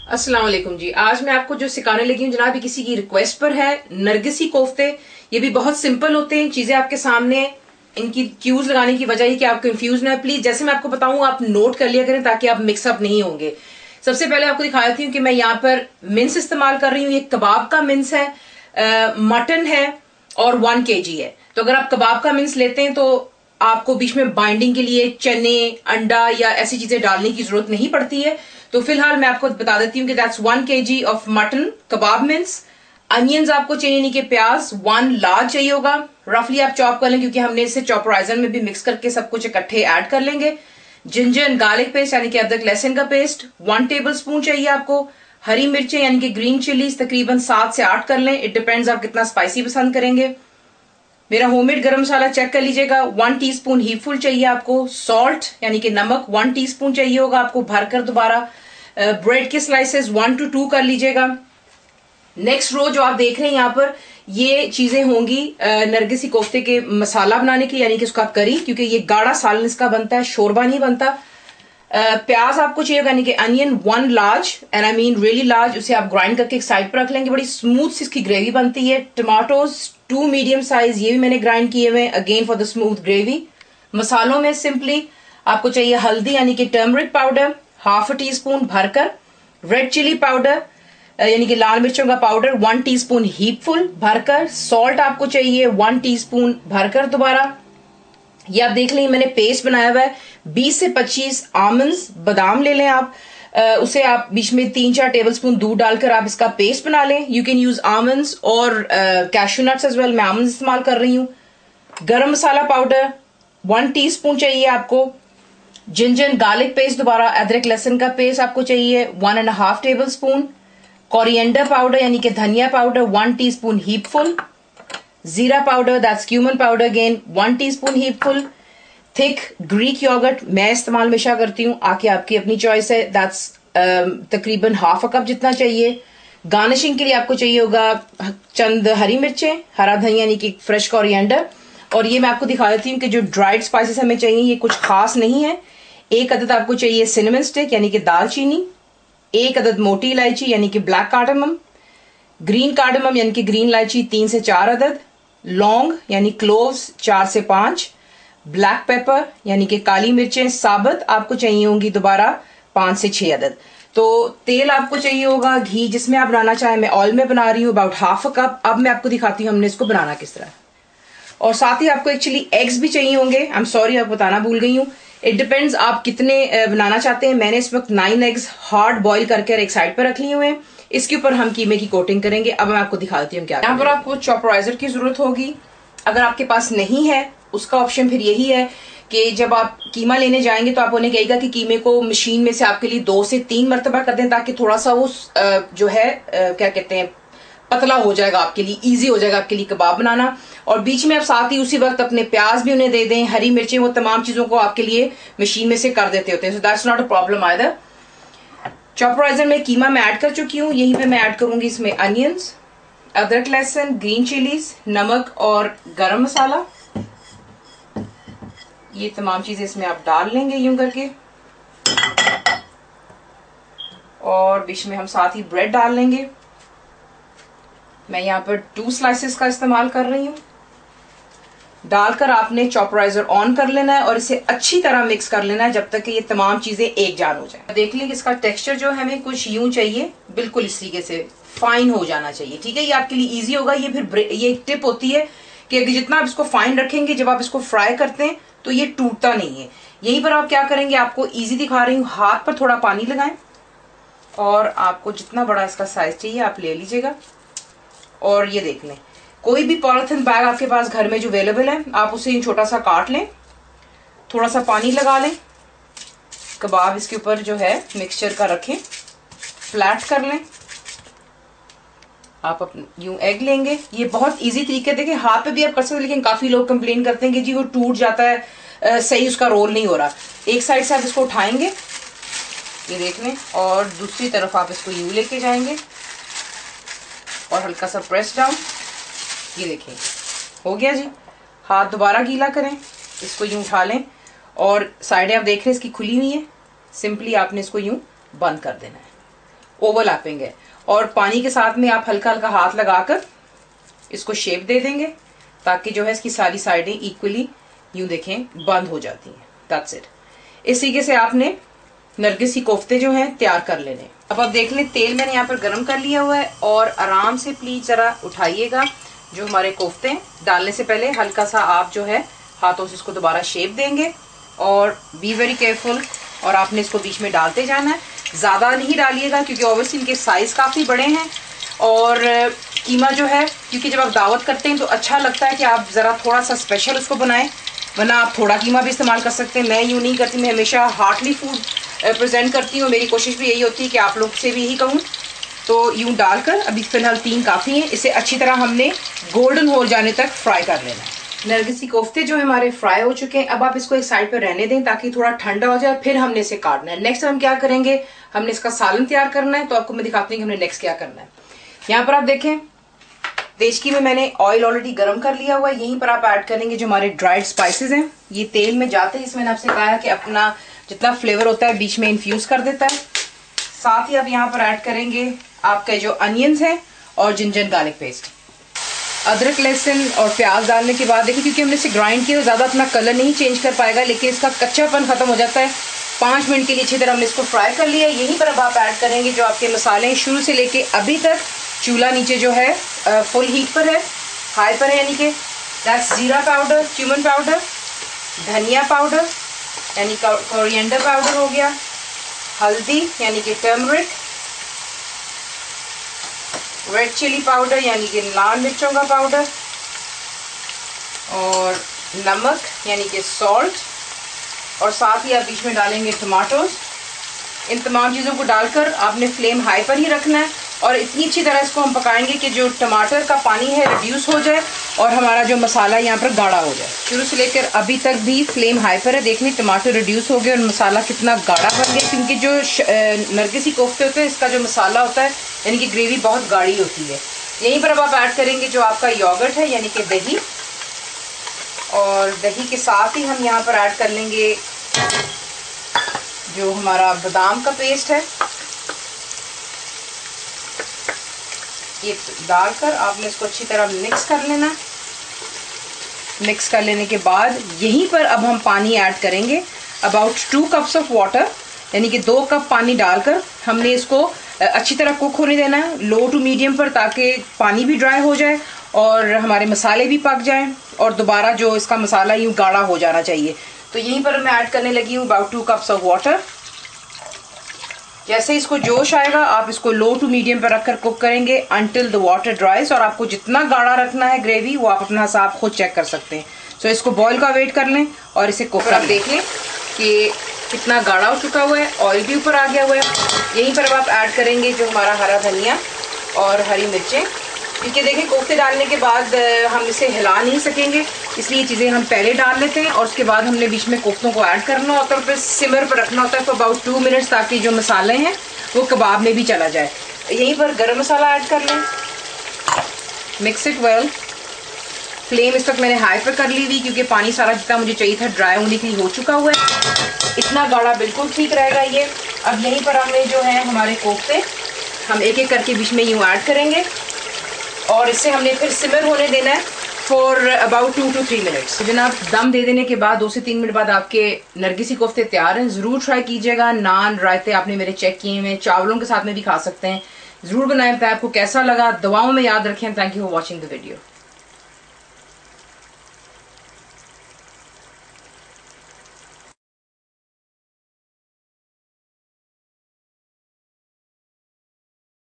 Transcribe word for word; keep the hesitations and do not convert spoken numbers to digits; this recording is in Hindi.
अस्सलाम वालेकुम जी। आज मैं आपको जो सिखाने लगी हूँ जनाब, किसी की रिक्वेस्ट पर है, नरगिसी कोफ्ते। ये भी बहुत सिंपल होते हैं, चीजें आपके सामने। इनकी क्यूज लगाने की वजह है कि आप कंफ्यूज ना है। प्लीज जैसे मैं आपको बताऊं आप नोट कर लिया करें ताकि आप मिक्सअप नहीं होंगे। सबसे पहले आपको दिखा देती हूँ कि मैं यहाँ पर मिन्स इस्तेमाल कर रही हूँ। ये कबाब का मिन्स है, आ, मटन है और वन के जी है। तो अगर आप कबाब का मिन्स लेते हैं तो आपको बीच में बाइंडिंग के लिए चने, अंडा या ऐसी चीजें डालने की जरूरत नहीं पड़ती है। तो फिलहाल मैं आपको बता देती हूँ कि that's one K G of mutton kebab mince. Onions आपको चाहिए, नहीं कि प्याज वन लार्ज चाहिए होगा। रफली आप चॉप कर लें क्योंकि हमने इसे चॉपराइजर में भी मिक्स करके सब कुछ इकट्ठे ऐड कर लेंगे। जिंजर एंड गार्लिक पेस्ट यानी कि अदरक लहसुन का पेस्ट वन टेबल स्पून चाहिए आपको। हरी मिर्चें यानी कि ग्रीन चिलीज तकरीबन सात से आठ कर लें, इट डिपेंड्स आप कितना स्पाइसी पसंद करेंगे। मेरा होममेड गरम मसाला चेक कर लीजिएगा, वन टीस्पून हीपफुल चाहिए आपको। सॉल्ट यानी कि नमक वन टीस्पून चाहिए होगा आपको भरकर दोबारा। ब्रेड के स्लाइसेस वन टू टू कर लीजिएगा। नेक्स्ट रो जो आप देख रहे हैं यहाँ पर, ये चीजें होंगी नरगिसी कोफ्ते के मसाला बनाने की, यानी कि उसका करी, क्योंकि ये गाढ़ा सालन इसका बनता है, शोरबा नहीं बनता। Uh, प्याज आपको चाहिए यानी कि onion one large, and I mean really large. उसे आप ग्राइंड करके एक साइड पर रख लेंगे, बड़ी स्मूथ सी इसकी ग्रेवी बनती है। टमाटोज टू मीडियम साइज, ये भी मैंने ग्राइंड किए हुए again for the smooth gravy. मसालों में सिंपली आपको चाहिए हल्दी यानी कि turmeric powder half a teaspoon भरकर, रेड चिली पाउडर यानी कि लाल मिर्चों का पाउडर वन टीस्पून हीपफुल भरकर, सॉल्ट आपको चाहिए वन टीस्पून भरकर दोबारा। ये आप देख लें मैंने पेस्ट बनाया हुआ है। बीस से पच्चीस आमंड्स बादाम ले लें आप, आ, उसे आप बीच में तीन चार टेबलस्पून दूध डालकर आप इसका पेस्ट बना लें। यू कैन यूज आमंड्स और कैशू नट्स एज वेल। मैं आमंड्स इस्तेमाल कर रही हूँ। गरम मसाला पाउडर वन टीस्पून चाहिए आपको। जिंजर गार्लिक पेस्ट दोबारा, अदरक लहसुन का पेस्ट आपको चाहिए one and half tablespoon. Coriander powder यानी कि धनिया पाउडर वन टीस्पून हीपफुल। जीरा powder that's cumin powder again one teaspoon heapful. Thick Greek yoghurt मैं इस्तेमाल हमेशा करती हूँ, आके आपकी अपनी चॉइस है। दैट्स तकरीबन हाफ अ कप जितना चाहिए। गार्निशिंग के लिए आपको चाहिए होगा चंद हरी मिर्चें, हरा धनिया यानी कि फ्रेश कोरिएंडर। और ये मैं आपको दिखा देती हूँ कि जो ड्राइड स्पाइसेस हमें चाहिए ये कुछ खास नहीं है। एक अदद आपको चाहिए सिनेमन स्टिक यानी कि दालचीनी। एक अदद मोटी इलायची यानी कि ब्लैक कार्डमम। ग्रीन कार्डमम यानी कि ग्रीन इलायची तीन से चार अदद। लौंग यानी क्लोव्स चार से पांच। ब्लैक पेपर यानी कि काली मिर्चें साबुत आपको चाहिए होंगी दोबारा पांच से छह अदद। तो तेल आपको चाहिए होगा घी जिसमें आप बनाना चाहें। मैं ऑयल में बना रही हूँ अबाउट हाफ अ कप। अब मैं आपको दिखाती हूँ हमने इसको बनाना किस तरह। और साथ ही आपको एक्चुअली एग्स भी चाहिए होंगे। आई एम सॉरी आपको बताना भूल गई हूँ। इट डिपेंड्स आप कितने बनाना चाहते हैं। मैंने इस वक्त नाइन एग्स हार्ड बॉईल करके एक साइड पर रख लिए हुए हैं। इसके ऊपर हम कीमे की कोटिंग करेंगे। अब मैं आपको दिखा देती हूँ क्या। यहाँ पर आपको चॉपराइजर की जरूरत होगी। अगर आपके पास नहीं है उसका ऑप्शन फिर यही है कि जब आप कीमा लेने जाएंगे तो आप उन्हें कहेगा कि कीमे को मशीन में से आपके लिए दो से तीन मरतबा कर दें, ताकि थोड़ा सा वो जो है क्या कहते हैं पतला हो जाएगा, आपके लिए इजी हो जाएगा आपके लिए कबाब बनाना। और बीच में आप साथ ही उसी वक्त अपने प्याज भी उन्हें दे दें, हरी मिर्चें, वो तमाम चीजों को आपके लिए मशीन में से कर देते होते हैं। So that's not a problem either. चॉपराइजर में कीमा मैं ऐड कर चुकी हूँ। यहीं पे मैं ऐड करूंगी इसमें अनियंस, अदरक लहसुन, ग्रीन चिलीज, नमक और गरम मसाला। ये तमाम चीजें इसमें आप डाल लेंगे यूं करके। और बीच में हम साथ ही ब्रेड डाल लेंगे। मैं यहाँ पर टू स्लाइसेस का इस्तेमाल कर रही हूँ। डालकर आपने चॉपराइजर ऑन कर लेना है और इसे अच्छी तरह मिक्स कर लेना है जब तक कि ये तमाम चीजें एक जान हो जाए। देख लें कि इसका टेक्सचर जो है हमें कुछ यूं चाहिए, बिल्कुल इस तरीके से फाइन हो जाना चाहिए। ठीक है, ये आपके लिए इजी होगा। ये फिर ये एक टिप होती है कि अगर जितना आप इसको फाइन रखेंगे जब आप इसको फ्राई करते हैं तो ये टूटता नहीं है। यहीं पर आप क्या करेंगे, आपको इजी दिखा रही हूँ, हाथ पर थोड़ा पानी लगाएं और आपको जितना बड़ा इसका साइज चाहिए आप ले लीजिएगा। और ये देख लें, कोई भी पॉलिथीन बैग आपके पास घर में जो अवेलेबल है आप उसे छोटा सा काट लें, थोड़ा सा पानी लगा लें, कबाब इसके ऊपर जो है मिक्सचर का रखें, फ्लैट कर लें। आप यूं एग लेंगे। ये बहुत इजी तरीके देखिए, हाथ पे भी आप कर सकते हैं, लेकिन काफी लोग कंप्लेन करते हैं कि जी वो टूट जाता है, आ, सही उसका रोल नहीं हो रहा। एक साइड से आप इसको उठाएंगे, ये देख लें, और दूसरी तरफ आप इसको यूं लेके जाएंगे और हल्का सा प्रेस डाउन। ये देखिए हो गया जी। हाथ दोबारा गीला करें, इसको यूं उठा लें और साइडें आप देख रहे हैं इसकी खुली हुई है। सिंपली आपने इसको यूं बंद कर देना है ओवरलैपिंग है, और पानी के साथ में आप हल्का हल्का हाथ लगाकर इसको शेप दे देंगे ताकि जो है इसकी सारी साइडें इक्वली यूं देखें बंद हो जाती हैं। That's it. इस तरीके से आपने नरगिसी कोफ्ते जो हैं तैयार कर लेने। अब आप देख लें तेल मैंने यहाँ पर गर्म कर लिया हुआ है, और आराम से प्लीज ज़रा उठाइएगा जो हमारे कोफ्ते हैं। डालने से पहले हल्का सा आप जो है हाथों से इसको दोबारा शेप देंगे, और बी वेरी केयरफुल, और आपने इसको बीच में डालते जाना है। ज़्यादा नहीं डालिएगा क्योंकि ओवरसी इनके साइज़ काफ़ी बड़े हैं, और कीमा जो है क्योंकि जब आप दावत करते हैं तो अच्छा लगता है कि आप ज़रा थोड़ा सा स्पेशल उसको बनाएं, वरना आप थोड़ा कीमा भी इस्तेमाल कर सकते हैं। मैं यूँ नहीं करती, मैं हमेशा हार्टली फूड प्रेजेंट करती हूँ। मेरी कोशिश भी यही होती है कि आप लोग से भी यही कहूँ। तो यूँ डालकर अभी फ़िलहाल तीन काफ़ी हैं। इसे अच्छी तरह हमने गोल्डन हो जाने तक फ्राई कर लेना है। नरगिसी कोफ्ते जो हमारे फ्राई हो चुके हैं, अब आप इसको एक साइड पर रहने दें ताकि थोड़ा ठंडा हो जाए, फिर हमने इसे काटना है। नेक्स्ट हम क्या करेंगे, हमने इसका सालन तैयार करना है। तो आपको मैं दिखाती हूँ कि हमने नेक्स्ट क्या करना है। यहाँ पर आप देखें देचकी में मैंने ऑयल ऑलरेडी गर्म कर लिया हुआ है। यहीं पर आप ऐड करेंगे जो हमारे ड्राइड स्पाइसेस हैं। ये तेल में जाते ही इसमें मैंने आपसे कहा है कि अपना जितना फ्लेवर होता है बीच में इन्फ्यूज कर देता है। साथ ही आप यहाँ पर ऐड करेंगे आपके जो अनियंस हैं और जिंजर गार्लिक पेस्ट। अदरक लहसुन और प्याज डालने के बाद देखिए क्योंकि हमने इसे ग्राइंड किया तो ज़्यादा अपना कलर नहीं चेंज कर पाएगा, लेकिन इसका कच्चापन खत्म हो जाता है। पाँच मिनट के लिए अच्छी तरह हमने इसको फ्राई कर लिया। यहीं पर अब आप ऐड करेंगे जो आपके मसाले हैं। शुरू से लेके अभी तक चूल्हा नीचे जो है फुल हीट पर है, हाई पर है, यानी कि दैट्स जीरा पाउडर, क्यूमन पाउडर, धनिया पाउडर यानी कोरिएंडर पाउडर हो गया, हल्दी यानी कि टर्मरिक, रेड चिली पाउडर यानी कि लाल मिर्चों का पाउडर, और नमक यानी कि सॉल्ट, और साथ ही आप बीच में डालेंगे टमाटोज। इन तमाम चीज़ों को डालकर आपने फ्लेम हाई पर ही रखना है, और इतनी अच्छी तरह इसको हम पकाएंगे कि जो टमाटर का पानी है रिड्यूस हो जाए और हमारा जो मसाला यहाँ पर गाढ़ा हो जाए। शुरू से लेकर अभी तक भी फ्लेम हाई पर है। देखिए टमाटर रिड्यूस हो गए और मसाला कितना गाढ़ा बन गया, क्योंकि जो नरगिसी कोफ्ते होते हैं इसका जो मसाला होता है यानी कि ग्रेवी बहुत गाढ़ी होती है। यहीं पर अब आप ऐड करेंगे जो आपका योगर्ट है यानी कि दही, और दही के साथ ही हम यहाँ पर ऐड कर लेंगे जो हमारा बादाम का पेस्ट है। ये डालकर आपने इसको अच्छी तरह मिक्स कर लेना। मिक्स कर लेने के बाद यहीं पर अब हम पानी ऐड करेंगे, about two cups of water, यानी कि दो कप पानी डालकर हमने इसको अच्छी तरह कुक होने देना है लो टू मीडियम पर, ताकि पानी भी ड्राई हो जाए और हमारे मसाले भी पक जाएं, और दोबारा जो इसका मसाला यूँ गाढ़ा हो जाना चाहिए। तो यहीं पर मैं ऐड करने लगी हूँ about two cups of water. जैसे इसको जोश आएगा आप इसको लो टू मीडियम पर रखकर कुक करेंगे अनटिल द वाटर ड्राइज, और आपको जितना गाढ़ा रखना है ग्रेवी वो आप अपना हिसाब खुद चेक कर सकते हैं। सो इसको बॉईल का वेट कर लें और इसे कुक कर देख लें कि कितना गाढ़ा हो चुका हुआ है, ऑयल भी ऊपर आ गया हुआ है। यहीं पर अब आप ऐड करेंगे जो हमारा हरा धनिया और हरी मिर्चें, क्योंकि देखें कोफ्ते डालने के बाद हम इसे हिला नहीं सकेंगे, इसलिए ये चीज़ें हम पहले डाल लेते हैं और उसके बाद हमने बीच में कोफ्तों को ऐड करना होता है, फिर सिमर पर रखना होता है फॉर अबाउट टू मिनट्स, ताकि जो मसाले हैं वो कबाब में भी चला जाए। यहीं पर गरम मसाला ऐड कर लें, मिक्स इट वेल। फ्लेम इस वक्त मैंने हाई पर कर ली हुई क्योंकि पानी सारा जितना मुझे चाहिए था ड्राई होने के लिए हो चुका हुआ है। इतना गाढ़ा बिल्कुल ठीक रहेगा ये। अब यहीं पर हमने जो है हमारे कोफ्ते हम एक एक करके बीच में यूँ ऐड करेंगे और इससे हमने फिर सिमर होने देना है for about two two three minutes. जनाब दम दे देने के बाद दो से तीन मिनट बाद आपके नरगिसी कोफ्ते तैयार हैं। ज़रूर ट्राई कीजिएगा। नान रायते आपने मेरे चेक किए हुए, चावलों के साथ में भी खा सकते हैं। ज़रूर बनाएं, बताएं आपको कैसा लगा। दुआओं में याद रखें। Thank you for watching the video.